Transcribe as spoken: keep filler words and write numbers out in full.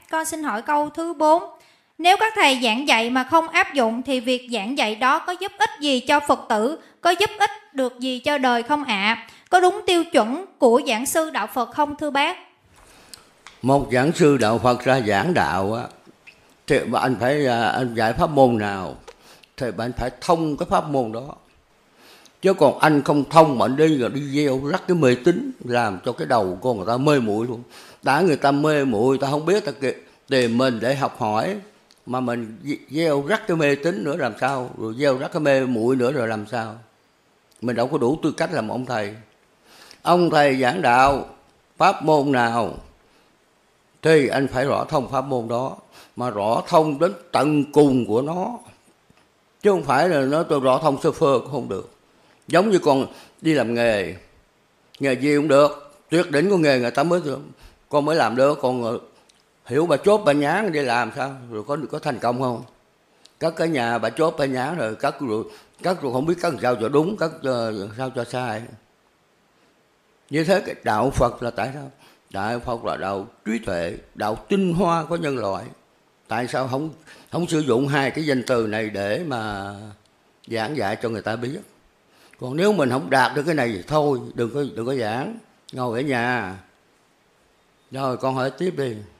Con xin hỏi câu thứ bốn. Nếu các thầy giảng dạy mà không áp dụng thì việc giảng dạy đó có giúp ích gì cho Phật tử? Có giúp ích được gì cho đời không ạ? À? Có đúng tiêu chuẩn của giảng sư đạo Phật không thưa bác? Một giảng sư đạo Phật ra giảng đạo á, thì anh phải anh dạy pháp môn nào thì anh phải thông cái pháp môn đó. Chứ còn anh không thông mà anh đi rồi đi gieo rắc cái mê tín, làm cho cái đầu con người ta mê muội luôn. Đã người ta mê muội, người ta không biết ta tìm mình để học hỏi, mà mình gieo rắc cái mê tín nữa làm sao, rồi gieo rắc cái mê muội nữa rồi làm sao? Mình đâu có đủ tư cách làm ông thầy. Ông thầy giảng đạo pháp môn nào thì anh phải rõ thông pháp môn đó, mà rõ thông đến tận cùng của nó, chứ không phải là nó tôi rõ thông sơ phơ cũng không được. Giống như con đi làm nghề, nghề gì cũng được, tuyệt đỉnh của nghề người ta mới con mới làm được. Còn hiểu bà chốt bà nhán đi làm sao, rồi có có thành công không? Các cái nhà bà chốt bà nhán rồi cắt rồi cắt rồi không biết cắt sao cho đúng, cắt sao cho sai. Như thế cái đạo Phật là tại sao? Đạo Phật là đạo trí tuệ, đạo tinh hoa của nhân loại. Tại sao không không sử dụng hai cái danh từ này để mà giảng dạy cho người ta biết? Còn nếu mình không đạt được cái này thì thôi, đừng có đừng có giảng, ngồi ở nhà. Rồi con hỏi tiếp đi.